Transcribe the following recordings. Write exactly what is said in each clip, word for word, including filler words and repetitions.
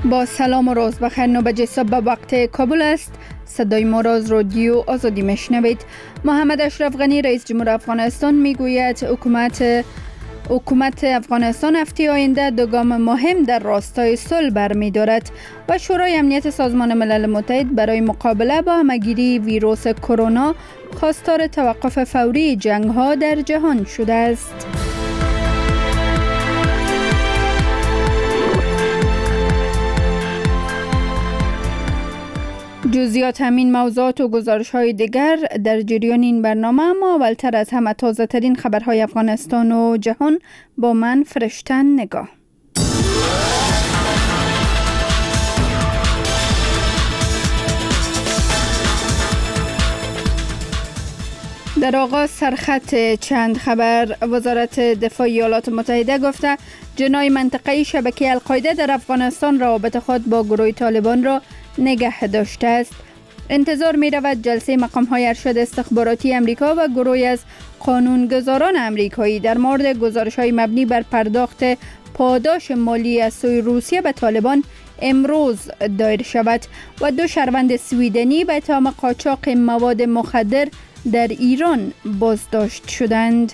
با سلام و روز بخیر. نوبت صبح به وقت کابل است. صدای ما را از رادیو آزادی میشنوید. محمد اشرف غنی رئیس جمهور افغانستان میگوید حکومت حکومت افغانستان هفته آینده دو گام مهم در راستای صلح برمی‌دارد و شورای امنیت سازمان ملل متحد برای مقابله با همه‌گیری ویروس کرونا خواستار توقف فوری جنگ‌ها در جهان شده است. جزئیات همین موضوعات و گزارش‌های دیگر در جریان این برنامه، اما اولتر از همه تازه ترین خبرهای افغانستان و جهان با من فرشتن نگاه. در آغاز سرخط چند خبر. وزارت دفاع ایالات متحده گفته جناح منطقه‌ای شبکه القاعده در افغانستان روابط خود با گروه طالبان را نگه داشته است. انتظار می رود جلسه مقام های ارشد استخباراتی امریکا و گروهی از قانونگذاران امریکایی در مورد گزارش های مبنی بر پرداخت پاداش مالی از سوی روسیه به طالبان امروز دایر شود و دو شهروند سویدنی به اتهام قاچاق مواد مخدر در ایران بازداشت شدند.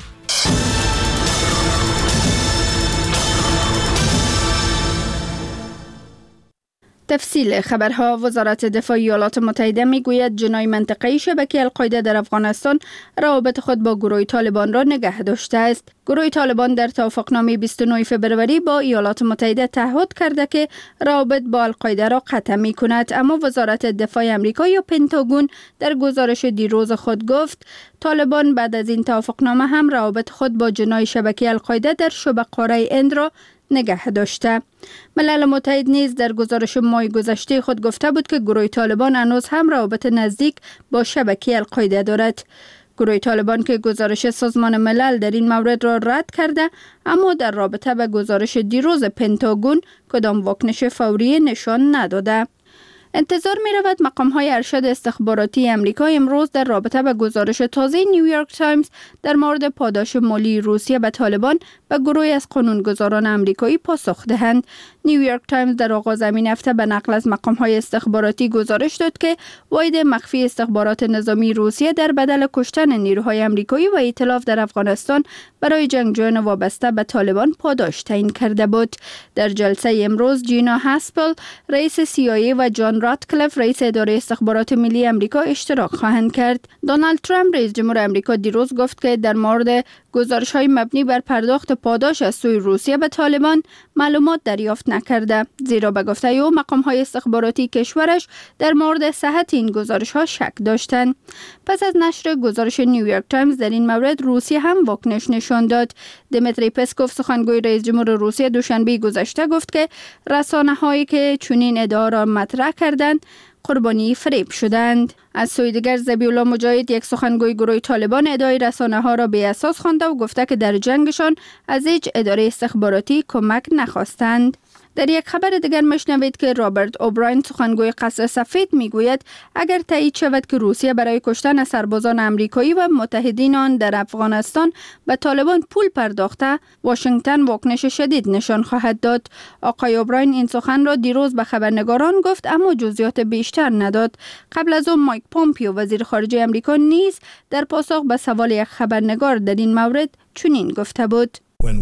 تفصیل خبرها. وزارت دفاع ایالات متحده میگوید جناح منطقه‌ای شبکه القاعده در افغانستان روابط خود با گروه طالبان را نگه داشته است. گروه طالبان در توافقنامه بیست و نه فوریه با ایالات متحده تعهد کرده که روابط با القاعده را قطع می کند، اما وزارت دفاع آمریکا یا پنتاگون در گزارش دیروز خود گفت طالبان بعد از این توافقنامه هم روابط خود با جناح شبکه القاعده در شبه قاره هند را نگه داشته. ملل متحد نیز در گزارش ماه گذشته خود گفته بود که گروه طالبان هنوز هم روابط نزدیک با شبکه القاعده دارد. گروه طالبان که گزارش سازمان ملل در این مورد را رد کرده، اما در رابطه به گزارش دیروز پنتاگون کدام واکنش فوری نشان نداده. انتظار می رود مقام های ارشد استخباراتی امریکا امروز در رابطه با گزارش تازه نیویورک تایمز در مورد پاداش مالی روسیه به طالبان و گروهی از قانونگذاران امریکایی پاسخ دهند. نیویورک تایمز در آغاز همین هفته به نقل از مقام های استخباراتی گزارش داد که واحد مخفی استخبارات نظامی روسیه در بدل کشتن نیروهای امریکایی و ائتلاف در افغانستان برای جنگجویان وابسته به طالبان پاداش تعیین کرده بود. در جلسه امروز جینا هاسپل رئیس سی آی ای و جان راتکلیف رئیس اداره استخبارات ملی امریکا اشتراک خواهند کرد. دونالد ترامپ رئیس جمهور امریکا دیروز گفت که در مورد گزارش‌های مبنی بر پرداخت پاداش از سوی روسیه به طالبان معلومات دریافت نکرده، زیرا به گفته او مقام‌های استخباراتی کشورش در مورد صحت این گزارش‌ها شک داشتند. پس از نشر گزارش نیویورک تایمز در این مورد روسیه هم واکنش نشان داد. دمیتری پسکوف سخنگوی رئیس جمهور روسیه دوشنبه گذشته گفت که رسانه‌هایی که چنین ادعا را مطرح کردند قربانی فریب شدند. از سوی دیگر ذبیح‌الله مجاهد یک سخنگوی گروه طالبان ادعای رسانه‌ها را بی اساس خوانده و گفته که در جنگشان از هیچ اداره استخباراتی کمک نخواستند. در یک خبر دیگر میشنوید که رابرت اوبراین سخنگوی قصر سفید میگوید اگر تایید شود که روسیه برای کشتن سربازان امریکایی و متحدین آن در افغانستان به طالبان پول پرداخته، واشنگتن واکنش شدید نشان خواهد داد. آقای اوبراین این سخن را دیروز به خبرنگاران گفت، اما جزئیات بیشتر نداد. قبل از آن مایک پومپیو وزیر خارجه امریکا نیز در پاسخ به سوال یک خبرنگار در این مورد چنین گفته بود: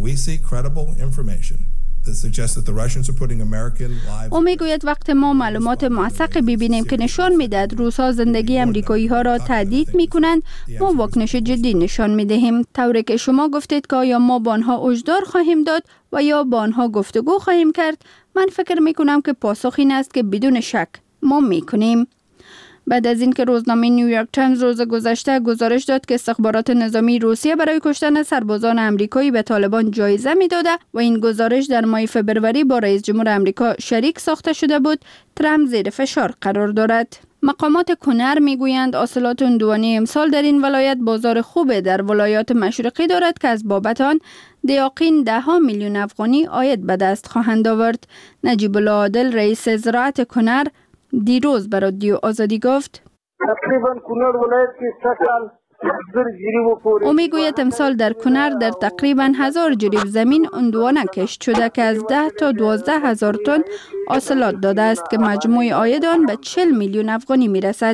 او میگوید وقت ما معلومات موثق ببینیم که نشان میدهد روس‌ها زندگی امریکایی ها را تهدید میکنند، ما واکنش جدی نشان میدهیم. طوری که شما گفتید که آیا ما با آنها هشدار خواهیم داد و یا با آنها گفتگو خواهیم کرد، من فکر میکنم که پاسخ این است که بدون شک ما میکنیم. بعد از اینکه روزنامه نیویورک تایمز روز گذشته گزارش داد که استخبارات نظامی روسیه برای کشتن سربازان امریکایی به طالبان جایزه میداده و این گزارش در ماه فوریه با رئیس جمهور امریکا شریک ساخته شده بود، ترامپ زیر فشار قرار دارد. مقامات کنر میگویند حاصلات هندوانه امسال در این ولایت بازار خوبه در ولایات مشرقی دارد که از بابت آن دیاقین ده ها میلیون افغانی عاید به دست خواهند آورد. نجیب الله عادل رئیس زراعت کنر دیروز به رادیو آزادی گفت تقریبا کنر ولایت که سه سال او میگوید امسال در کنر در تقریبا هزار جریب زمین عنوانه کشت شده که از ده تا دوازده هزار تن حاصلات داده است که مجموع عاید آن به چهل میلیون افغانی میرسد.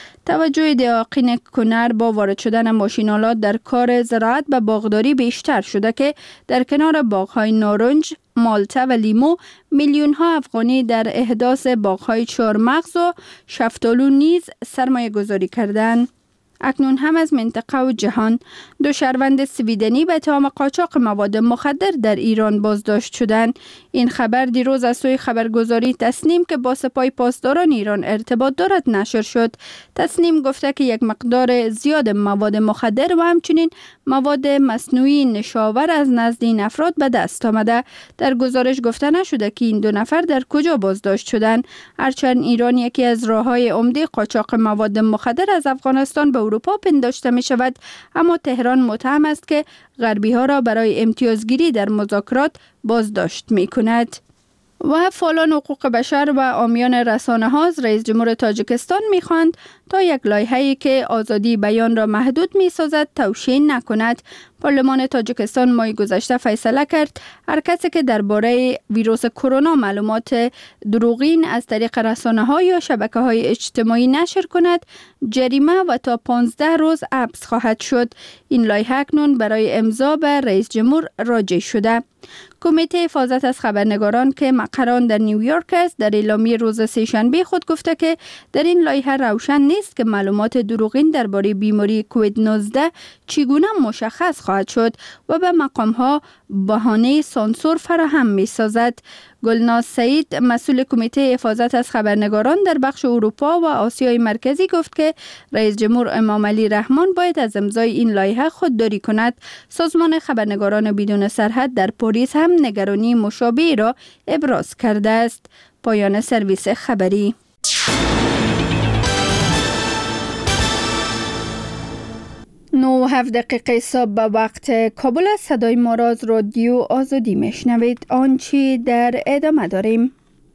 توجه دهاقین کنر با وارد شدن ماشین‌آلات در کار زراعت و باغداری بیشتر شده که در کنار باغ‌های نارنج، مالته و لیمو میلیون ها افغانی در احداث باغ‌های چهارمغز و شفتالو نیز سرمایه گذاری کردند. اکنون هم از منطقه و جهان دو شهروند سویدنی به اتهام قاچاق مواد مخدر در ایران بازداشت شدند. این خبر دیروز از سوی خبرگزاری تسنیم که با سپاه پاسداران ایران ارتباط دارد نشر شد. تسنیم گفته که یک مقدار زیاد مواد مخدر و همچنین مواد مصنوعی نشاور از نزد این افراد به دست آمده. در گزارش گفته نشده که این دو نفر در کجا بازداشت شدند. هرچند ایران یکی از راههای عمده قاچاق مواد مخدر از افغانستان به اروپا پنداشته می شود، اما تهران متهم است که غربی ها را برای امتیازگیری در مذاکرات بازداشت می کند. و فعالان حقوق بشر و عامیان رسانه ها از رئیس جمهور تاجیکستان می خواهند تا یک لایحه‌ای که آزادی بیان را محدود می سازد توشیح نکند. پارلمان تاجیکستان ماه گذشته فیصله کرد هر کسی که درباره ویروس کرونا معلومات دروغین از طریق رسانه‌ها یا شبکه‌های اجتماعی نشر کند جریمه و تا پانزده روز حبس خواهد شد. این لایحه اکنون برای امضا به رئیس جمهور راجع شده. کمیته حفاظت از خبرنگاران که مقران در نیویورک است در اعلامیه روز سه‌شنبه خود گفته که در این لایحه روشن نیست که معلومات دروغین درباره بیماری کووید نوزده چگونه مشخص خواهد شد و به مقام‌ها بهانه سانسور فراهم می‌سازد. گلناز سعید مسئول کمیته حفاظت از خبرنگاران در بخش اروپا و آسیای مرکزی گفت که رئیس جمهور امام علی رحمان باید از امضای این لایحه خودداری کند. سازمان خبرنگاران بدون سرحد در پاریس هم نگرانی مشابهی را ابراز کرده است. پایان سرویس خبری. نو هفت دقیقه صبح به وقت کابل صدای ما را از رادیو آزادی میشنوید. آنچه در ادامه داریم.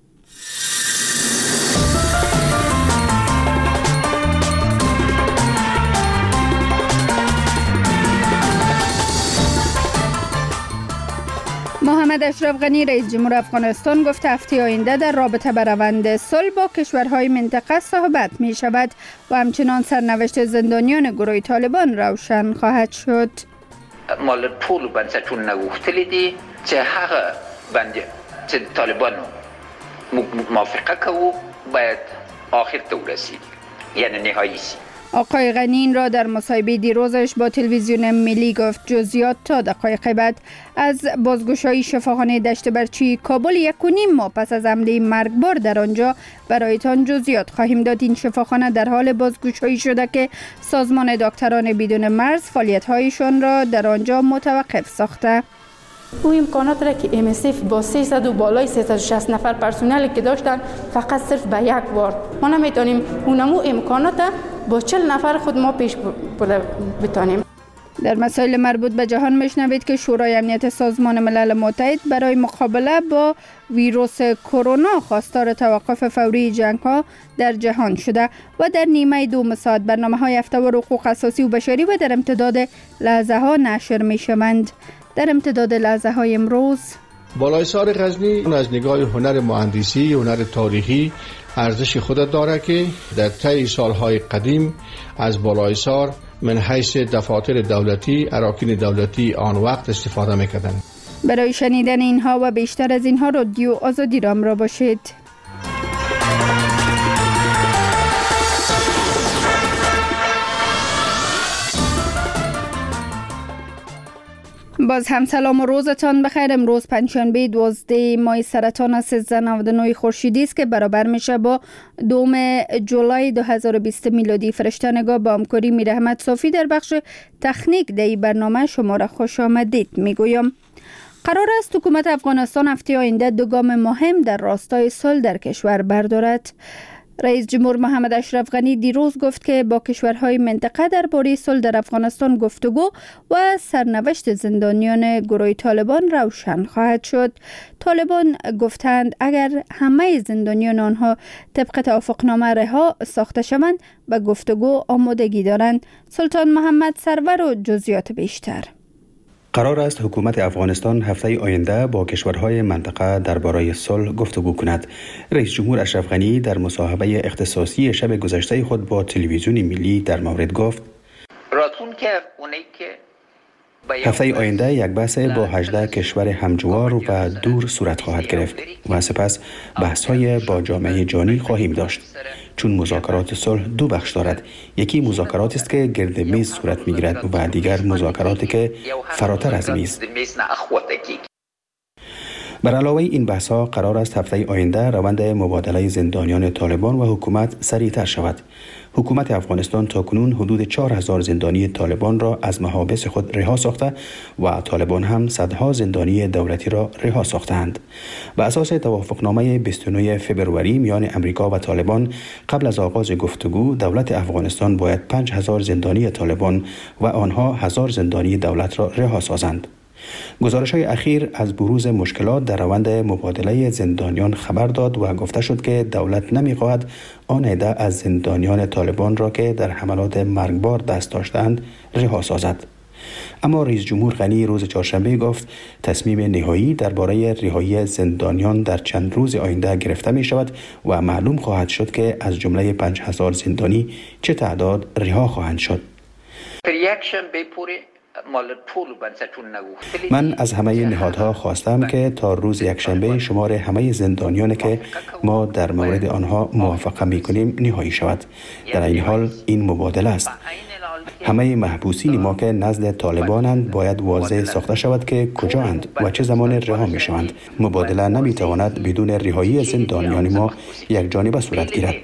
محمد اشرف غنی رئیس جمهور افغانستان گفت هفته آینده در رابطه به روند صلح با کشورهای منطقه صحبت می شود و همچنان سرنوشت زندانیان گروه طالبان روشن خواهد شد. مال ټول بنسټونه غوښتل دي چې هغه باندې چې طالبانو موافقه کوو باید آخر ته ورسیږي، یعنی نهایی شي. آقای غنی این را در مصاحبه دیروزش با تلویزیون ملی گفت. جزئیات تا دقایق بعد. از بازگشایی شفاخانه دشت برچی کابل یک و نیم ماه پس از حمله مرگبار در آنجا برایتان جزئیات خواهیم داد. این شفاخانه در حال بازگشایی شده که سازمان دکتران بدون مرز فعالیت‌هایشان را در آنجا متوقف ساخته. او امکانات را که ام اس اف با سیصد و بالای سیصد و شصت نفر پرسنلی که داشتن فقط صرف به یک بار ما نمیتونیم اونمو امکانات با چهل نفر خود ما پیش بتانیم. در مسائل مربوط به جهان میشنوید که شورای امنیت سازمان ملل متحد برای مقابله با ویروس کرونا خواستار توقف فوری جنگ‌ها در جهان شده و در نیمه دوم ساعت برنامه‌های هفته و حقوق اساسی و بشری و در امتداد لحظه ها نشر میشوند. در امتداد لحظه های امروز بالایسار غزنی از نگاه هنر مهندسی، هنر تاریخی ارزش خود دارد که در طی سالهای قدیم از بالایسار من حیث دفاتر دولتی، اراکین دولتی آن وقت استفاده میکردند. برای شنیدن اینها و بیشتر از اینها رادیو آزادی را همراه باشید. باز هم سلام و روزتان بخیر. امروز پنجشنبه دوازده ماه سرطان سیزده نود و نه خورشیدی است که برابر میشه با دوم جولای دو هزار و بیست میلادی. فرشته نگاه با همکاری میر احمد صافی در بخش تکنیک در این برنامه شما را خوش آمدید میگویم. قرار است حکومت افغانستان هفته آینده دو گام مهم در راستای صلح در کشور بردارد. رئیس جمهور محمد اشرف غنی دیروز گفت که با کشورهای منطقه درباره صلح در افغانستان گفتگو و سرنوشت زندانیان گروه طالبان روشن خواهد شد. طالبان گفتند اگر همه زندانیان آنها طبق توافقنامه رها ساخته شوند به گفتگو آمادگی دارند. سلطان محمد سرور و جزئیات بیشتر. قرار است حکومت افغانستان هفته آینده با کشورهای منطقه درباره صلح گفتگو کند. رئیس جمهور اشرف غنی در مصاحبه اختصاصی شب گذشته خود با تلویزیون ملی در مورد گفت هفته آینده یک بحث با هجده کشور همجوار و دور صورت خواهد گرفت و سپس بحث‌های با جامعه جهانی خواهیم داشت. چون مذاکرات صلح دو بخش دارد، یکی مذاکراتی است که گرد میز صورت میگیرد و دیگر مذاکراتی که فراتر از میز. بر علاوه این بحث‌ها قرار است هفته آینده روند مبادله زندانیان طالبان و حکومت سریعتر شود. حکومت افغانستان تاکنون حدود چهار هزار زندانی طالبان را از محابس خود رها ساخته و طالبان هم صدها زندانی دولتی را رها ساختند. بر اساس توافقنامه بیست و نه فوریه میان امریکا و طالبان قبل از آغاز گفتگو دولت افغانستان باید پنج هزار زندانی طالبان و آنها هزار زندانی دولت را رها سازند. گزارش‌های اخیر از بروز مشکلات در روند مبادله زندانیان خبر داد و گفته شد که دولت نمی‌خواهد آن عده از زندانیان طالبان را که در حملات مرگبار دست داشتند رها سازد. اما رئیس جمهور غنی روز چهارشنبه گفت تصمیم نهایی درباره رهایی زندانیان در چند روز آینده گرفته می شود و معلوم خواهد شد که از جمله پنج هزار زندانی چه تعداد رها خواهند شد. من از همه نهادها خواستم که تا روز یکشنبه شمار همه زندانیانی که ما در مورد آنها موافقه می‌کنیم نهایی شود. در این حال این مبادله است. همه محبوسین ما که نزد طالبانند باید واضح ساخته شود که کجااند و چه زمان رها می‌شوند. مبادله نمی‌تواند بدون رهایی زندانیان ما یک جانبه صورت گیرد.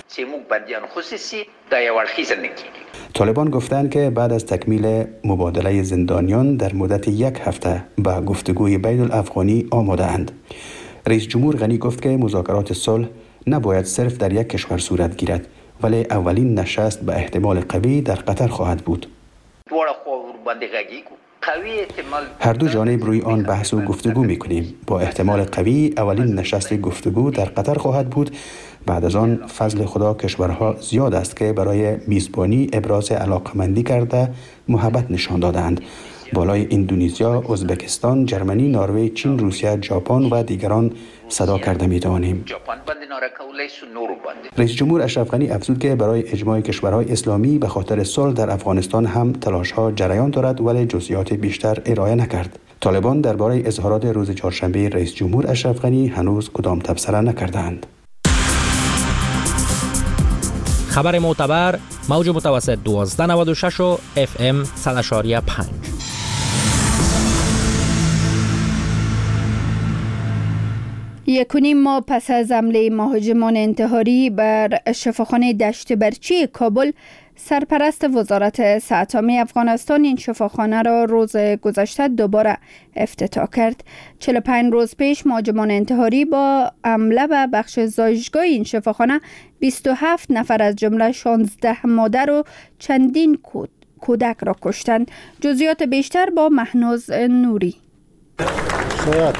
طالبان گفتند که بعد از تکمیل مبادله زندانیان در مدت یک هفته به گفتگوی بین الافغانی آماده اند. رئیس جمهور غنی گفت که مذاکرات صلح نباید صرف در یک کشور صورت گیرد، ولی اولین نشست به احتمال قوی در قطر خواهد بود. هر دو جانب روی آن بحث و گفتگو می‌کنیم. با احتمال قوی اولین نشست گفتگو در قطر خواهد بود. بعد از آن فضل خدا کشورها زیاد است که برای میزبانی ابراز علاقمندی کرده محبت نشان دادند. بالای اندونزیا، ازبکستان، جرمنی، نروژ، چین، روسیه، ژاپن و دیگران صدا کرده می‌توانیم. رئیس جمهور اشرف غنی افزود که برای اجماع کشورهای اسلامی به خاطر صلح در افغانستان هم تلاش‌ها جریان دارد ولی جزئیات بیشتر ارائه نکرد. طالبان درباره اظهارات روز چهارشنبه رئیس جمهور اشرف غنی هنوز کدام تبصره نکردند. خبر معتبر موج متوسط دوازده نود و شش و اف ام صد و شش و پنج. یک و نیم ماه پس از حمله مهاجمان انتحاری بر شفاخانه دشت برچی کابل، سرپرست وزارت صحت عامه افغانستان این شفاخانه را روز گذشته دوباره افتتاح کرد. چهل و پنج روز پیش مهاجمان انتحاری با حمله به بخش زایشگاه این شفاخانه بیست و هفت نفر از جمله شانزده مادر و چندین کودک را کشتند. جزئیات بیشتر با مهناز نوری. شاید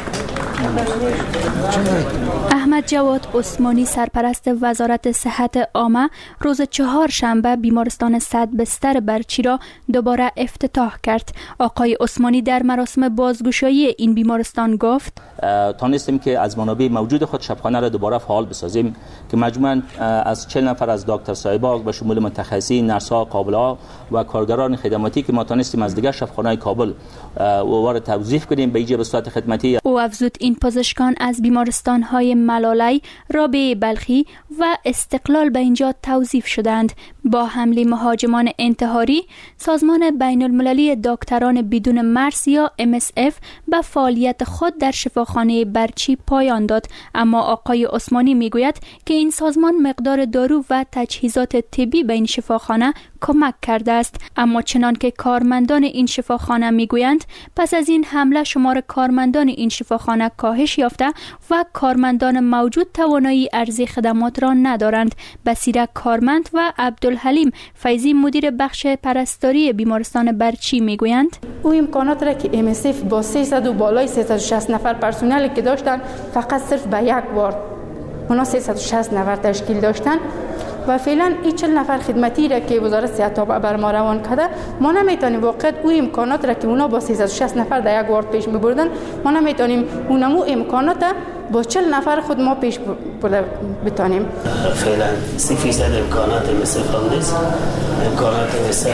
احمد جواد عثمانی سرپرست وزارت صحت عامه روز چهارشنبه بیمارستان صد بستر برچی را دوباره افتتاح کرد. آقای عثمانی در مراسم بازگشایی این بیمارستان گفت تانستیم که از منابع موجود خود شفاخانه را دوباره فعال بسازیم که مجموعاً از چهل نفر از دکتر صاحبا به شمول متخصصین، نرس‌ها، قابل‌ها و کارگران خدماتی که ما تانستیم از دیگر شفاخانه‌های کابل وارد توظیف کنیم به ایجاب صورت خدمتی. او افزود این پزشکان از بیمارستان‌های ملالی، رابعه بلخی و استقلال به اینجا توظیف شدند. با حمله مهاجمان انتحاری، سازمان بین المللی دکتران بدون مرز یا ام اس اف به فعالیت خود در شفاخانه برچی پایان داد، اما آقای عثمانی میگوید که این سازمان مقدار دارو و تجهیزات طبی به این شفاخانه کمک کرده است. اما چنان که کارمندان این شفاخانه میگویند، پس از این حمله شمار کارمندان این شفاخانه کاهش یافته و کارمندان موجود توانایی عرضه خدمات را ندارند. بصیره کارمند و عبدالحلیم فیضی مدیر بخش پرستاری بیمارستان برچی میگویند او امکانات را که ام اس اف با سیصد و بالای سیصد و شصت نفر پرسنلی که داشتن فقط صرف به یک بار اونا سیصد و شصت نفر تشکیل داشتن و فعلا این چهل نفر خدمتی را که وزارت صحت بر ما روان کرده، ما نمیتونیم واقعا او امکانات را که اونا با سیصد و شصت نفر در یک وارد پیش میبردن، ما نمیتونیم اونمو امکانات با چهل نفر خود ما پیش بتانیم. فعلا سی فیصد امکانات مثل هم نیست، امکانات مثل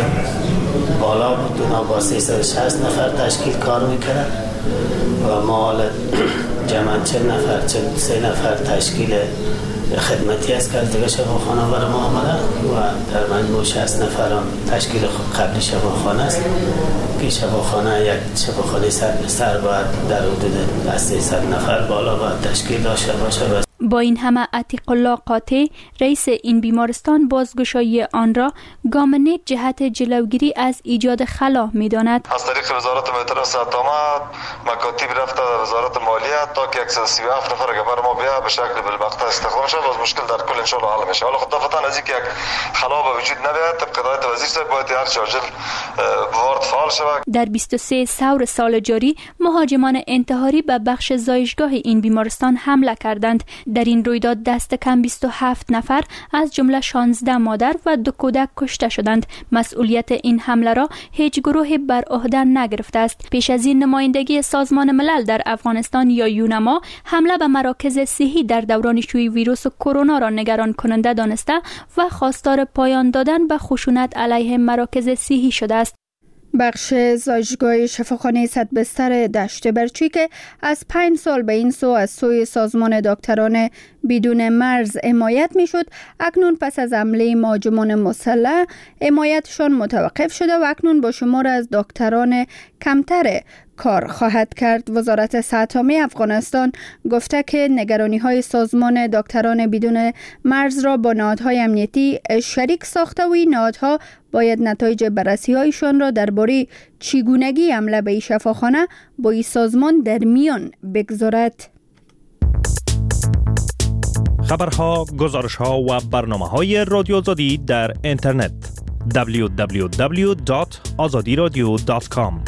بالا بود، اونا با سیصد و شصت نفر تشکیل کار میکردن و ما حالا جمعا چهل نفر چهل سه نفر تشکیل خدمتی است که دیگه شفاخانه برای ما آمده و در مجموع شصت نفر هم تشکیل قبلی شفاخانه است که شفاخانه یک شفاخانه صد بستر باید در حدود سیصد نفر بالا باید تشکیل داشته باشه. با این همه عتیق الله قاطع رئیس این بیمارستان بازگشایی آن را گام نیک جهت جلوگیری از ایجاد خلا می‌داند. از طریق وزارت محترم صحت عامه مکاتیب رفته در وزارت مالیه تا که صد و سی و هفت نفر اگه بر ما بیا به شکل بالوقت استخدام شد، باز مشکل در کل ان شاء الله حل میشه. حالا خود دفتر از اینکه یک خلا به وجود نیاد طبق هدایت وزیر صاحب باید هر چارجر وارد فعال شود. در بیست و سه سور سال جاری مهاجمان انتحاری به بخش زایشگاه این بیمارستان حمله کردند. در این رویداد دست کم بیست و هفت نفر از جمله شانزده مادر و دو کودک کشته شدند. مسئولیت این حمله را هیچ گروهی بر عهده نگرفته است. پیش از این نمایندگی سازمان ملل در افغانستان یا یونما حمله به مراکز صحی در دوران شیوع ویروس کرونا را نگران کننده دانسته و خواستار پایان دادن به خشونت علیه مراکز صحی شده است. بخش زایشگاه شفاخانه صد بستر دشت برچی که از پنج سال به این سو از سوی سازمان دکتران بدون مرز حمایت میشد، اکنون پس از حمله مهاجمان مسلح حمایتشان متوقف شده و اکنون با شمار از دکتران کمتر کار خواهد کرد. وزارت صحت عامه افغانستان گفته که نگرانی های سازمان دکتران بدون مرز را با نهادهای امنیتی شریک ساخته و این نهادها باید نتایج بررسی هایشان را درباره چگونگی حمله به این شفاخانه با این سازمان در میان بگذارد. خبرها، گزارشها و برنامه‌های رادیو آزادی در اینترنت دبلیو دبلیو دبلیو دات آزادی رادیو دات کام.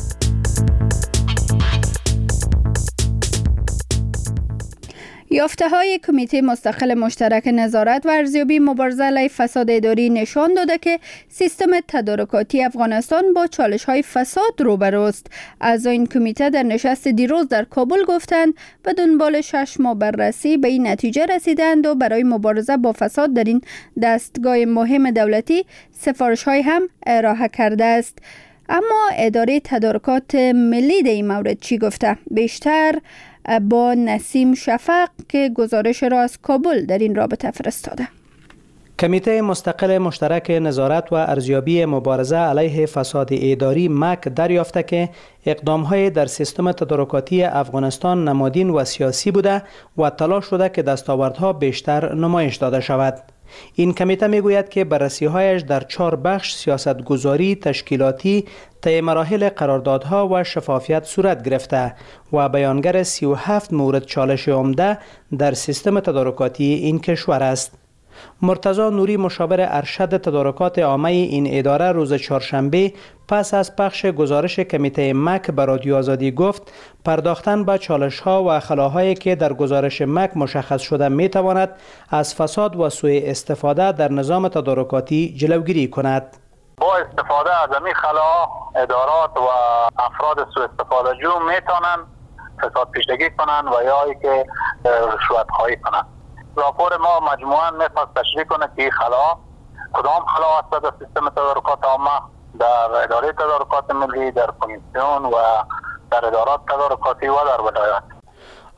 یافته های کمیته مستقل مشترک نظارت و ارزیابی مبارزه علیه فساد اداری نشان داده که سیستم تدارکاتی افغانستان با چالش های فساد روبروست. اعضای این کمیته در نشست دیروز در کابل گفتند به دنبال شش ماه بررسی به این نتیجه رسیدند و برای مبارزه با فساد در این دستگاه مهم دولتی سفارش های هم ارائه کرده است. اما اداره تدارکات ملی در این مورد چی گفته؟ بیشتر با نسیم شفق که گزارش را از کابل در این رابطه فرستاده. کمیته مستقل مشترک نظارت و ارزیابی مبارزه علیه فساد اداری مک دریافته که اقدام‌های در سیستم تدارکاتی افغانستان نمادین و سیاسی بوده و تلاش شده که دستاوردها بیشتر نمایش داده شود. این کمیته میگوید که بررسی‌هایش در چهار بخش سیاستگذاری، تشکیلاتی، طی مراحل قراردادها و شفافیت صورت گرفته و بیانگر سی و هفت مورد چالش عمده در سیستم تدارکاتی این کشور است. مرتضی نوری مشاور ارشد تدارکات عامه این اداره روز چهارشنبه پس از پخش گزارش کمیته مک به رادیو آزادی گفت پرداختن به چالش‌ها و خلاهایی که در گزارش مک مشخص شده می‌تواند از فساد و سوء استفاده در نظام تدارکاتی جلوگیری کند. با استفاده از این خلا ادارات و افراد سوء استفاده جو میتونن فساد پیشگی کنن و یا ای که رشوت خواهی کنن. راپور ما مجموعاً میخواست تشریح کنه که خلا کدام خلا هست در سیستم تدارکات عامه، در اداره تدارکات ملی، در کمیسیون و در ادارات تدارکاتی و در ولایت.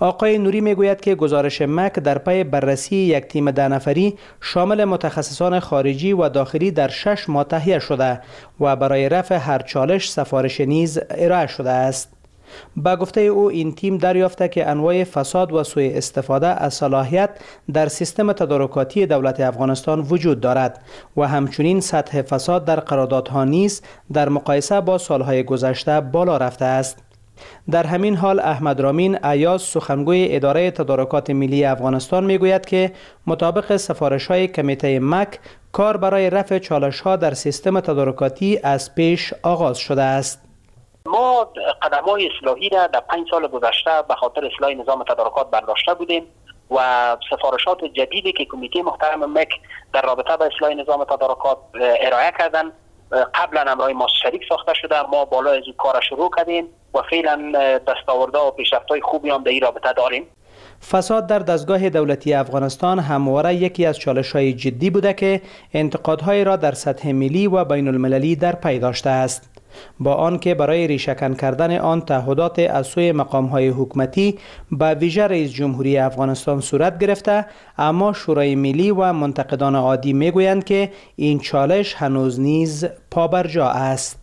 آقای نوری میگوید که گزارش مک در پی بررسی یک تیم ده نفری شامل متخصصان خارجی و داخلی در شش ماه تهیه شده و برای رفع هر چالش سفارش نیز ارائه شده است. با گفته او این تیم دریافته که انواع فساد و سوء استفاده از صلاحیت در سیستم تدارکاتی دولت افغانستان وجود دارد و همچنین سطح فساد در قراردادها نیز در مقایسه با سالهای گذشته بالا رفته است. در همین حال احمد رامین ایاز سخنگوی اداره تدارکات ملی افغانستان میگوید که مطابق سفارش‌های کمیته مک کار برای رفع چالش‌ها در سیستم تدارکاتی از پیش آغاز شده است. ما قدم‌های اصلاحی را در پنج سال گذشته به خاطر اصلاح نظام تدارکات برداشته بودیم و سفارشات جدیدی که کمیته محترم مک در رابطه با اصلاح نظام تدارکات ارائه کردن قبلا امرای ما شریک ساخته شده. ما بالا از این کار شروع کردیم و فعلا دستاورده و پیشرفت‌های خوبی هم در این رابطه داریم. فساد در دستگاه دولتی افغانستان همواره یکی از چالش‌های جدی بوده که انتقادهای را در سطح ملی و بین المللی در پی داشته است. با آنکه برای ریشه‌کن کردن آن تعهدات از سوی مقام‌های حکومتی به ویژه رئیس جمهوری افغانستان صورت گرفته، اما شورای ملی و منتقدان عادی میگویند که این چالش هنوز نیز پابرجا است.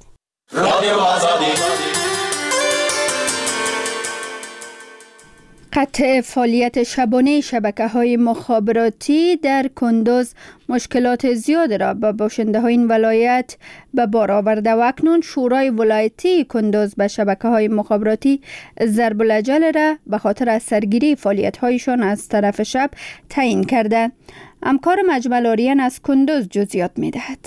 قطع فعالیت شبانه شبکه‌های مخابراتی در کندوز مشکلات زیاد را به باشنده های این ولایت به بار آورده و اکنون شورای ولایتی کندوز به شبکه‌های مخابراتی ضرب الاجل را به خاطر از سرگیری فعالیت‌هایشان از طرف شب تعیین کرده. همکار مجمل آریان از کندوز جزئیات می‌دهد.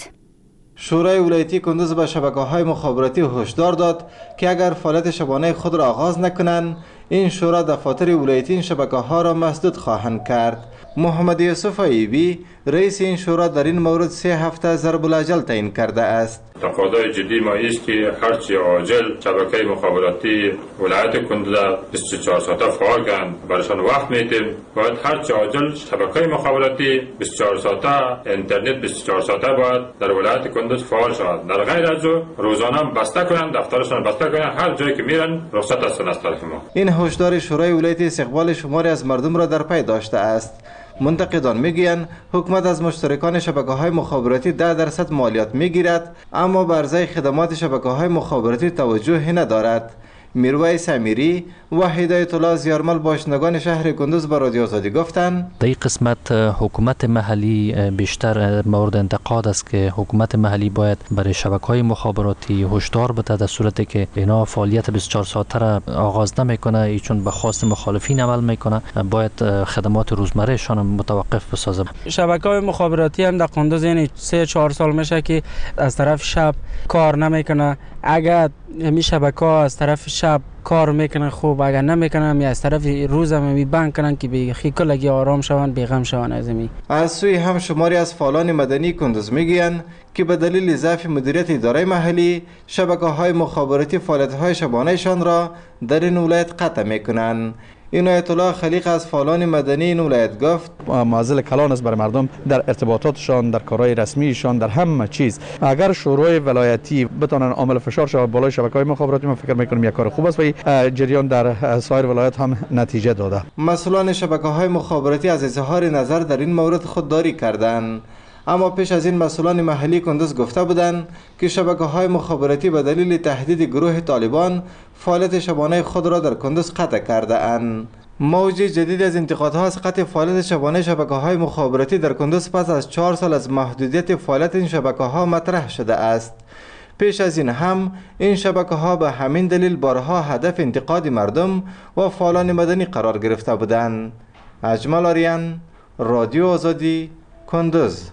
شورای ولایتی کندوز به شبکه‌های مخابراتی هشدار داد که اگر فعالیت شبانه خود را آغاز نکنند، این شورا دفاتر ولایتی این شبکه‌ها را مسدود خواهند کرد. محمد یوسف ایبی رئیس این شورا در این مورد سه هفته ضرب الاجل تعیین کرده است. تقاضای جدی ما است که هرچی عاجل شبکه مخابراتی ولایت کندوز بیست و چهار ساعته فعال کنند. برایشان وقت میدیم باید هرچی عاجل شبکه مخابراتی بیست و چهار ساعته اینترنت بیست و چهار ساعته باید در ولایت کندوز فعال شود. در غیر از او روزانه بسته کنند، دفترشان بسته کنند، هر جایی که میرن رخصت هستند از طرف ما. این هشدار شورای ولایتی استقبال شماری از مردم را در پی داشته است. منتقدان میگویند حکومت از مشترکان شبکه‌های مخابراتی ده درصد مالیات میگیرد، اما به عرضه خدمات شبکه‌های مخابراتی توجهی ندارد. میرویس امیری و هدایت الله زیارمل باشندگان شهر کندوز به رادیو آزادی گفتند در این قسمت حکومت محلی بیشتر مورد انتقاد است که حکومت محلی باید برای شبکه‌های مخابراتی هشدار بده در صورتی که اینا فعالیت بیست و چهار ساعته را آغاز نمیکنه، چون به خواست مخالفین عمل میکنه، باید خدمات روزمرهشان متوقف بسازه. شبکه‌های مخابراتی هم در کندوز یعنی سه چهار سال میشه که از طرف شب کار نمیکنه. اگر می شبکه‌ها از طرف شب کار میکنن خوب، اگر نمیکنن می از طرف روز هم می بند کنن که به خیکلگی آرام شون، بیغم شون. از می از سوی هم شماری از فعالان مدنی کندوز میگویند که به دلیل ضعف مدیریت اداره محلی شبکه‌های مخابراتی فعالیت‌های شبانه‌شان را در این ولایت قطع میکنند. عنایت الله خلیق از فعالان مدنی این ولایت گفت معضل کلان است برای مردم در ارتباطاتشان، در کارهای رسمیشان، در همه چیز. اگر شورای ولایتی بتونن عامل فشار شود بالای شبکه‌های مخابراتی، من فکر می‌کنم یک کار خوب است و این جریان در سایر ولایت هم نتیجه داده. مسئولان شبکه‌های مخابراتی از اظهار نظر در این مورد خودداری کردند، اما پیش از این مسئولان محلی کندوز گفته بودند که شبکه‌های مخابراتی به دلیل تهدید گروه طالبان فعالیت شبانه خود را در کندوز قطع کرده اند. موج جدید از انتقادها از قطع فعالیت شبانه شبکه‌های مخابراتی در کندوز پس از چهار سال از محدودیت فعالیت این شبکه‌ها مطرح شده است. پیش از این هم این شبکه‌ها به همین دلیل بارها هدف انتقاد مردم و فعالان مدنی قرار گرفته بودند. اجمل آریان، رادیو آزادی، کندوز.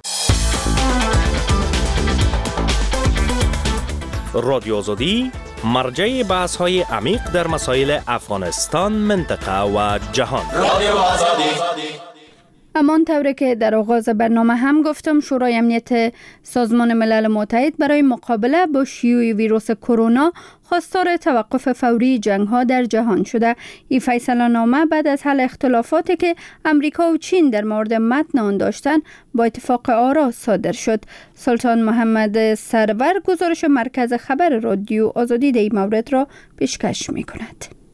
رادیو آزادی مرجع بحث های عمیق در مسائل افغانستان، منطقه و جهان. رادیو آزادی. همان طوری که در آغاز برنامه هم گفتم، شورای امنیت سازمان ملل متحد برای مقابله با شیوع ویروس کرونا خواستار توقف فوری جنگ ها در جهان شده. این فیصله نامه بعد از حل اختلافاتی که امریکا و چین در مورد متن آن داشتند با اتفاق آرا صادر شد. سلطان محمد سرور گزارش مرکز خبر رادیو آزادی در این مورد را پیشکش می کند.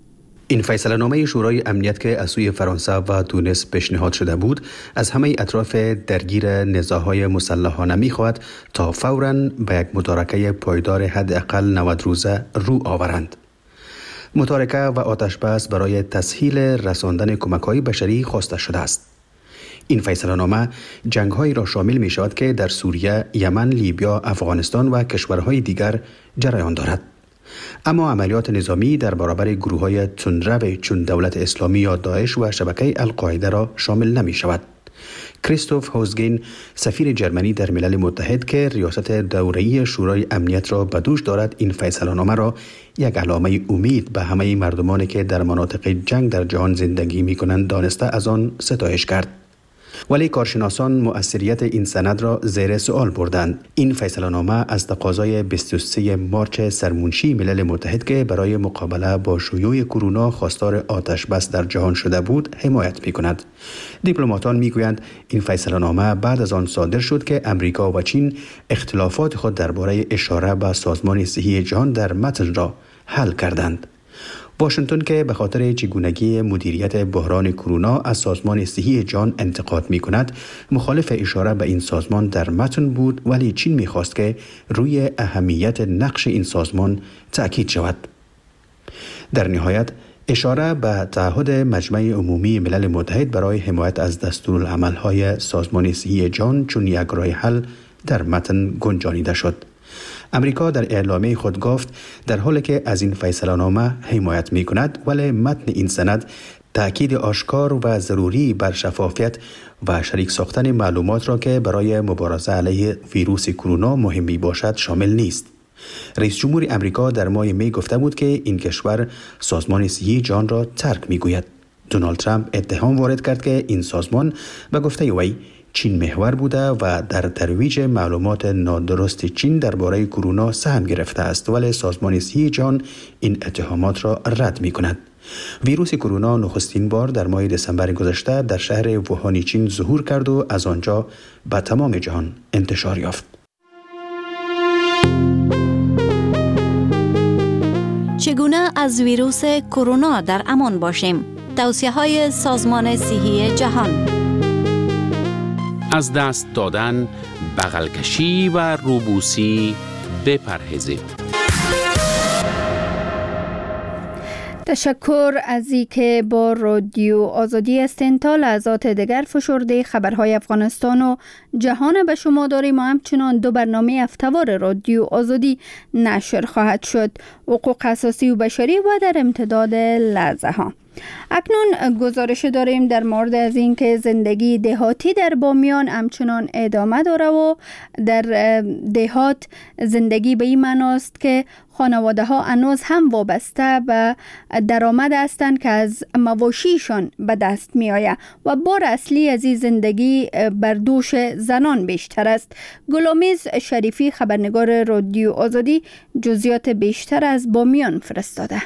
این فیصله نامه شورای امنیت که از سوی فرانسه و تونس پیشنهاد شده بود از همه اطراف درگیر نزاع‌های مسلحانه می‌خواهد تا فوراً به یک متارکه پایدار حداقل نود روزه رو آورند. متارکه و آتش بس برای تسهیل رساندن کمک‌های بشری خواسته شده است. این فیصله نامه جنگ‌هایی را شامل می‌شود که در سوریه، یمن، لیبیا، افغانستان و کشورهای دیگر جریان دارد. اما عملیات نظامی در برابر گروه‌های تندرو چون دولت اسلامی یا داعش و شبکه القاعده را شامل نمی شود. کریستوف هوزگین سفیر جرمنی در ملل متحد که ریاست دوره‌ای شورای امنیت را به دوش دارد این فیصله نامه را یک علامه امید به همه مردمانی که در مناطق جنگ در جهان زندگی می‌کنند دانسته از آن ستایش کرد. ولی کارشناسان مؤثریت این سند را زیر سوال بردند. این فیصله نامه از تقاضای بیست و سه مارچ سرمنشی ملل متحد که برای مقابله با شیوع کرونا خواستار آتش بس در جهان شده بود حمایت می‌کند. دیپلماتان می‌گویند این فیصله نامه بعد از آن صادر شد که امریکا و چین اختلافات خود درباره اشاره به سازمان صحی جهان در متن را حل کردند. واشنگتن که به خاطر چگونگی مدیریت بحران کرونا از سازمان صحی جهان انتقاد می کند، مخالف اشاره به این سازمان در متن بود، ولی چین می خواست که روی اهمیت نقش این سازمان تأکید شود. در نهایت اشاره به تعهد مجمع عمومی ملل متحد برای حمایت از دستورالعمل‌های سازمان صحی جهان چون یک راه حل در متن گنجانیده شد. امریکا در اعلامیه خود گفت در حالی که از این فیصله نامه حمایت می کند، ولی متن این سند تأکید آشکار و ضروری بر شفافیت و شریک ساختن معلومات را که برای مبارزه علیه ویروس کرونا مهم می باشد شامل نیست. رئیس جمهور امریکا در ماه می گفته بود که این کشور سازمان صحی جهان را ترک می گوید. دونالد ترامپ اتهام وارد کرد که این سازمان به گفته وی چین محور بوده و در ترویج معلومات نادرست چین درباره کرونا سهم گرفته است، ولی سازمان صحی جهان این اتهامات را رد می کند. ویروس کرونا نخستین بار در ماه دسامبر گذشته در شهر ووهان چین ظهور کرد و از آنجا به تمام جهان انتشار یافت. چگونه از ویروس کرونا در امان باشیم؟ توصیه‌های سازمان صحی جهان. از دست دادن، بغل کشی و روبوسی بپرهیزید. تشکر از اینکه با رادیو آزادی هستین. تا لحظات دیگر فشرده خبرهای افغانستان و جهان به شما داریم و همچنان دو برنامه هفته‌وار رادیو آزادی نشر خواهد شد: حقوق اساسی و بشری و در امتداد لحظه ها. اکنون گزارش داریم در مورد از اینکه زندگی دهاتی در بامیان همچنان ادامه داره و در دهات زندگی به این معناست که خانواده ها هنوز هم وابسته به درآمد هستند که از مواشیشان به دست می آید و بار اصلی از این زندگی بر دوش زنان بیشتر است. گلامیز شریفی خبرنگار رادیو آزادی جزئیات بیشتر از بامیان فرستاده.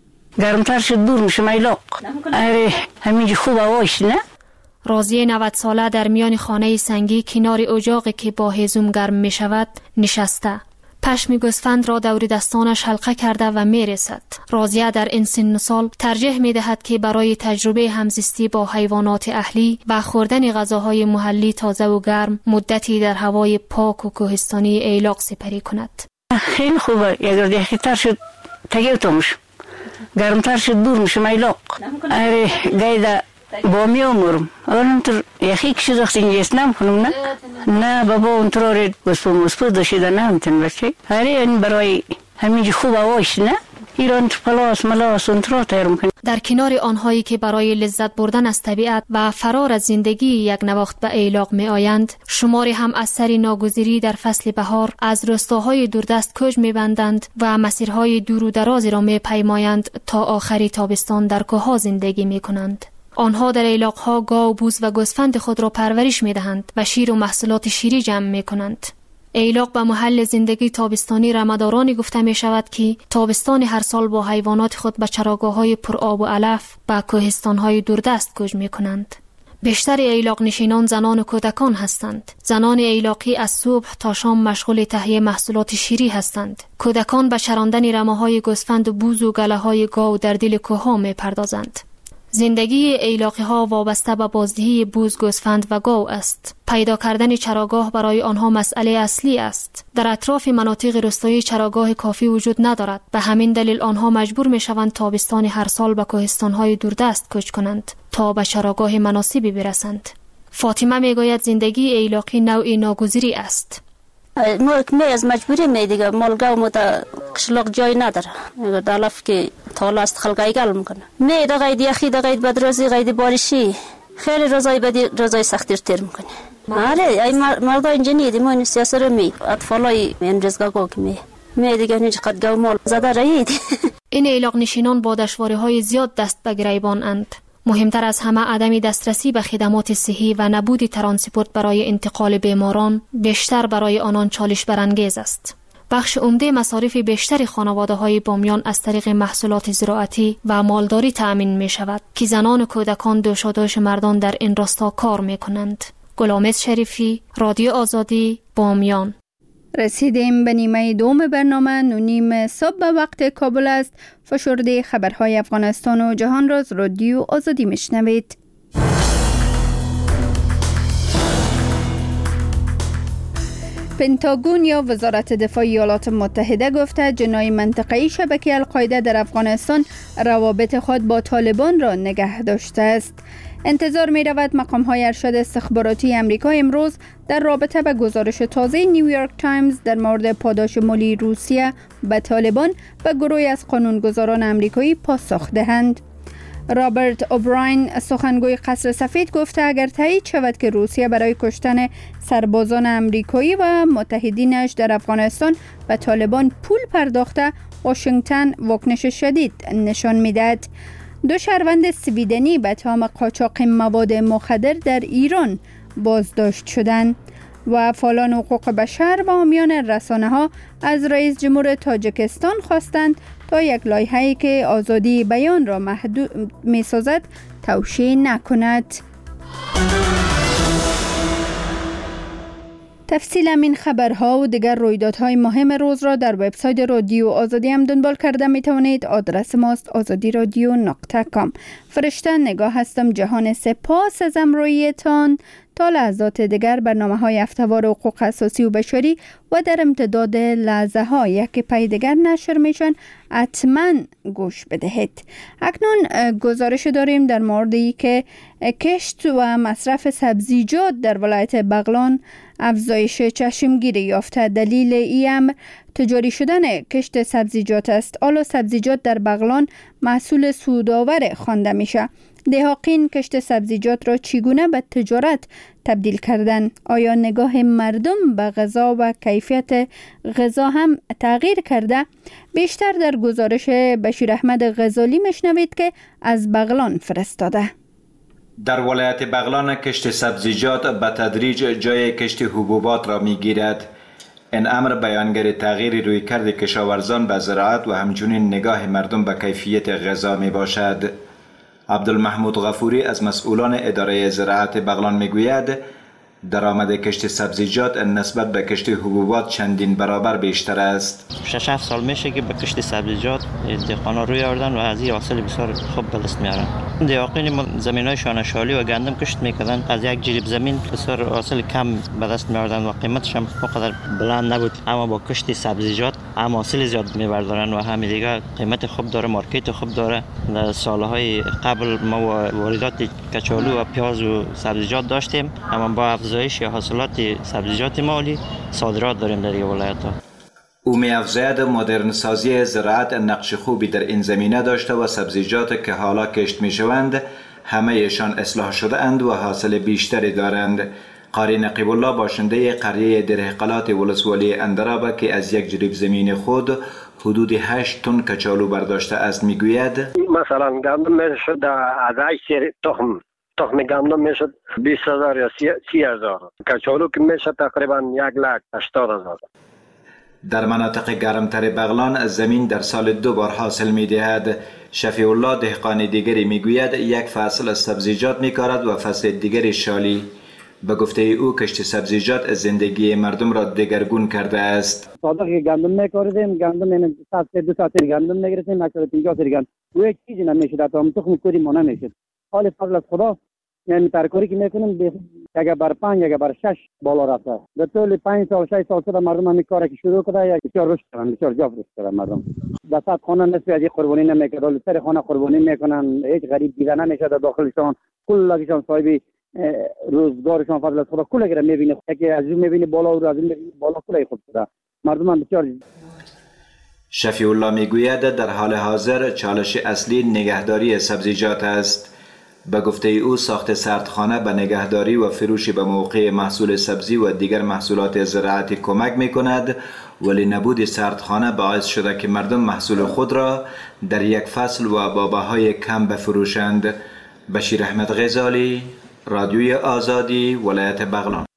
گرمتر شد دور میشه میلاق. اره همینجا خوب هواش نه؟ راضیه نود ساله در میان خانه سنگی کنار اجاقی که با هیزم گرم می شود نشسته. پشم گوسفند را دور دستانش حلقه کرده و می رسد. راضیه در این سن و سال ترجیح می دهد که برای تجربه همزیستی با حیوانات اهلی و خوردن غذاهای محلی تازه و گرم مدتی در هوای پاک و کوهستانی ایلاق سپری کند. خیلی خوبه. اگر دیگه شد تگیو تامش. گرمتر شد دور میشه میلاق. اره گایده با می امورم اولم تر یخی کشی دخت اینجاست نم کنم نه نه بابا اونتر آره گسپو مسپو داشته نه همتن بچه اره این برای همینجا خوب هواش نه ایران پلاس ملاس اونتر تیرم کنم. در کنار آنهایی که برای لذت بردن از طبیعت و فرار از زندگی یک نواخت به ایلاق می آیند، شماری هم از سر ناگزیری در فصل بهار از روستاهای دوردست کوچ می بندند و مسیرهای دور و درازی را می پیمایند تا آخری تابستان در کوه‌ها زندگی می کنند. آنها در ایلاق‌ها گاو، بوز و گوسفند خود را پرورش می دهند و شیر و محصولات شیری جمع می کنند. ایلاق به محل زندگی تابستانی رمدارانی گفته می شود که تابستان هر سال با حیوانات خود به چراگاه‌های پر آب و علف و کوهستان‌های دوردست کوچ می کنند. بیشتر ایلاق نشینان زنان و کودکان هستند. زنان ایلاقی از صبح تا شام مشغول تهیه محصولات شیری هستند. کودکان به چراندن رمه‌های گوسفند و بوز و گله‌های گاو در دل کوه‌ها می‌پردازند. زندگی ایلاقی ها وابسته به بازدهی بوز، گوسفند و گاو است. پیدا کردن چراگاه برای آنها مسئله اصلی است. در اطراف مناطق روستایی چراگاه کافی وجود ندارد. به همین دلیل آنها مجبور می شوند تابستان هر سال به کوهستان های دوردست کوچ کنند تا به چراگاه مناسبی برسند. فاطمه می گوید زندگی ایلاقی نوعی ناگزیری است. ما از مجبوری می دیگه مالگاو متا قشلاق جای نداره. دالاف که تالا است خلقای گل میکنه. می دا قید یخی دا قید بدروزی قید بارشی خیلی روزای بدی روزای سختی تر میکنه. آره ای مردا اینجا نیدی ما این سیاست رو می اطفالای این رزگاه گو که می می دیگه هیچ قد گو مال زده رایید. این ایلاق نشینان با دشواری های زیاد دست به گریبان اند. مهمتر از همه عدم دسترسی به خدمات صحی و نبود ترانسپورت برای انتقال بیماران بیشتر برای آنان چالش برانگیز است. بخش عمده مصارف بیشتر خانواده‌های بامیان از طریق محصولات زراعتی و مالداری تأمین می شود که زنان و کودکان دوشادوش مردان در این راستا کار می کنند. گلامز شریفی، رادیو آزادی، بامیان. رسیدیم به نیمه دوم برنامه. نونیم صبح به وقت کابل است. فشرده خبرهای افغانستان و جهان را از رادیو آزادی میشنوید. پنتاگون یا وزارت دفاع ایالات متحده گفته جناح منطقه‌ای شبکه القاعده در افغانستان روابط خود با طالبان را نگه داشته است. انتظار می رود مقام های ارشد استخباراتی امریکا امروز در رابطه به گزارش تازه نیویورک تایمز در مورد پاداش مالی روسیه به طالبان و گروهی از قانونگذاران امریکایی پاسخ دهند. رابرت اوبراین سخنگوی قصر سفید گفته اگر تایید شود که روسیه برای کشتن سربازان امریکایی و متحدینش در افغانستان به طالبان پول پرداخته، واشنگتن واکنش شدید نشان میدهد. دو شهروند سویدنی به تهم قاچاق مواد مخدر در ایران بازداشت شدند و فعالان حقوق بشر و حامیان رسانه ها از رئیس جمهور تاجیکستان خواستند تا یک لایحه‌ای که آزادی بیان را محدود می‌سازد توشیح نکند. تفصیل این خبرها و دیگر رویدادهای مهم روز را در وبسایت رادیو آزادی هم دنبال کرده می توانید. آدرس ماست آزادی رادیو نقطه کام. فرشته نگاه هستم. جهان سپاس از امرویتان. تا لحظات دیگر برنامه های هفته‌وار حقوق اساسی و بشری و در امتداد لحظه ها یکی پی دیگر نشر میشن حتما گوش بدهید. اکنون گزارش داریم در موردی که کشت و مصرف سبزیجات در ولایت بغلان افزایش چشمگیری یافته. دلیل این امر تجاری شدن کشت سبزیجات است. آلا سبزیجات در بغلان محصول سودآور خوانده میشه. دهاقین کشت سبزیجات را چگونه به تجارت تبدیل کردن؟ آیا نگاه مردم به غذا و کیفیت غذا هم تغییر کرده؟ بیشتر در گزارش بشیر احمد غزالی میشنوید که از بغلان فرستاده. در ولایت بغلان کشت سبزیجات به تدریج جای کشت حبوبات را میگیرد. این امر بیانگر تغییر رویکرد کشاورزان به زراعت و همچنین نگاه مردم به کیفیت غذا می باشد. عبدالمحمود غفوری از مسئولان اداره زراعت بغلان میگوید درآمد کشت سبزیجات نسبت به کشت حبوبات چندین برابر بیشتر است. شش هفت سال میشه که به کشت سبزیجات دهقانا روی آوردن و از این حاصل بسیار خوب به دست میارن. دهقان زمینای شانه‌شالی و گندم کشت میکردن، از یک جریب زمین بسیار حاصل کم به دست میآوردن و قیمتش هم اونقدر بلند نبود، اما با کشت سبزیجات هم حاصل زیاد میبردارن و همین دیگه قیمت خوب داره، مارکت خوب داره. در سالهای قبل ما واردات کچالو و پیاز و سبزیجات داشتیم، اما با افزایش حاصلات سبزیجات مالی صادرات داریم در این ولایت‌ها. او می‌افزاید مدرن سازی زراعت نقش خوبی در این زمینه داشته و سبزیجات که حالا کشت می‌شوند همه ایشان اصلاح شده اند و حاصل بیشتری دارند. قاری نقیب الله باشنده قریه درهقلات ولسوالی اندراب که از یک جریب زمین خود حدود هشت تن کچالو برداشته است میگوید مثلا گندم میشد از هشت تخم تخم گندم میشد بیست هزار یا سی هزار، کچالو که میشد تقریبا یک لاک هشتاد هزار. در مناطق گرمتر بغلان زمین در سال دو بار حاصل می دهد. شفیع الله دهقان دیگری می گوید یک فصل سبزیجات می کارد و فصل دیگری شالی. به گفته او کشت سبزیجات زندگی مردم را دگرگون کرده است. صادق گندم میکردیم، گندم این ساعت دو ساعت گندم میگرفتیم، مثلا پنجاه سال گندم و یک چیزی نمیشد، تا تخم کوری ما نمیشد. حال فضل از خدا یعنی ترکاری که میکنیم یک بر پنج یک بر شش بالا رفته. در طول پنج سال شش سال شده مردم همین کاری که شروع کرده یک بسیار رشد کردن، بسیار جا رشد کردن مردم. دست خانه نصف از قربانی نمیکنه، سر خانه قربانی میکنن، هیچ غریب دیده نمیشه در داخلشان، کلشان صاحب روزگارشان فضل از خدا کل گره میبینه، یکی از اون میبینه بالا و از اون میبینه بالا کلای خود شده. مردم هم بسیار. شفیع الله میگوید در حال حاضر چالش اصلی نگهداری سبزیجات است. به گفته او ساخت سردخانه به نگهداری و فروش به موقع محصول سبزی و دیگر محصولات زراعتی کمک می کند، ولی نبود سردخانه باعث شده که مردم محصول خود را در یک فصل و با بهای کم بفروشند. بشیر احمد غزالی، رادیوی آزادی، ولایت بغلان.